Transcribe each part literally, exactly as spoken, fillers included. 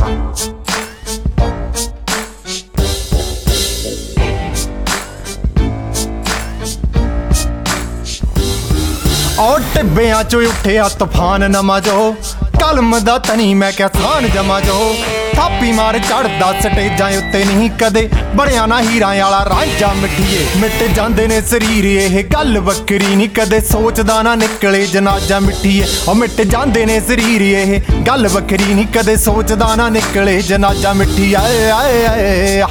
और टिब्बियां चो उठिया तूफान नमा जो कलम दा तनी मैं क्या थान जमा जो थापी मार चढ़दा स्टेजां उत्ते नहीं कदे बड़िया ना हीरां वाला रांझा मिठिए मिट जांदे ने शरीर ये गल बकरी नहीं कदे सोचदा ना निकले जनाजा मिठिए ओ मिट जांदे ने शरीर ये गल बकरी नहीं कदे सोचदा ना निकले जनाजा मिठी आए आए आए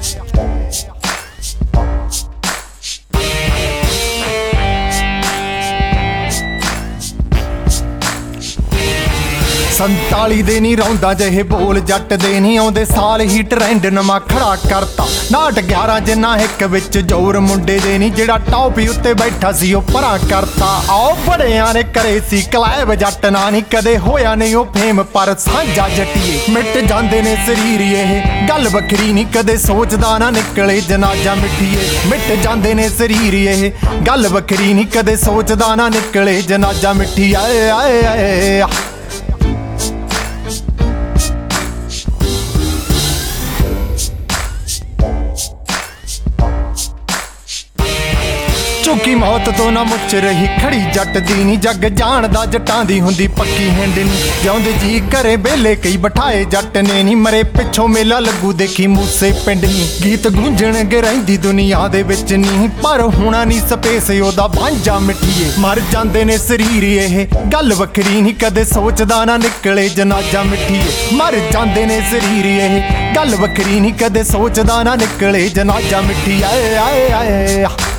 संताली दे नहीं रौंदा जहे बोल जट दे नहीं आउंदे साल ही ट्रेंड नवा खड़ा करता नाट ग्यारह जिन्ना एक विच जोर मुंडे दे नहीं जेड़ा टॉप उत्ते बैठा सी ओ परा करता आओ बड़ियां ने करे सी कलैब जट ना नहीं कदे होया नहीं ओ फेम पर सांझा जटिए मिट जांदे ने शरीर ये गल बखरी नहीं कदे सोचदा ना निकले जनाजा मिठिए मिट जांदे ने शरीर ये गल बखरी नहीं कदे सोचदा ना निकले जनाजा मिठी आए आए आए चुकी मौत तो ना मुच रही खड़ी जट दी नी जग जानदा जटां दी हुंदी पक्की हिंड नी जिउंदे जी घरे बेले कई बिठाए जट ने नी मरे पिछों मेला लगू देखी मूसे पिंड नी गीत गूंजण गरैंदी दुनिया दे विच नी पर होना नी स्पेस ओदा भांजा मिठिए मर जांदे ने शरीर ये गल वखरी नी कदे सोचदा ना निकले जनाजा मिठिए मर जांदे ने शरीर ये गल वखरी नी कदे सोचदा ना निकले जनाजा मिठी आए आए आए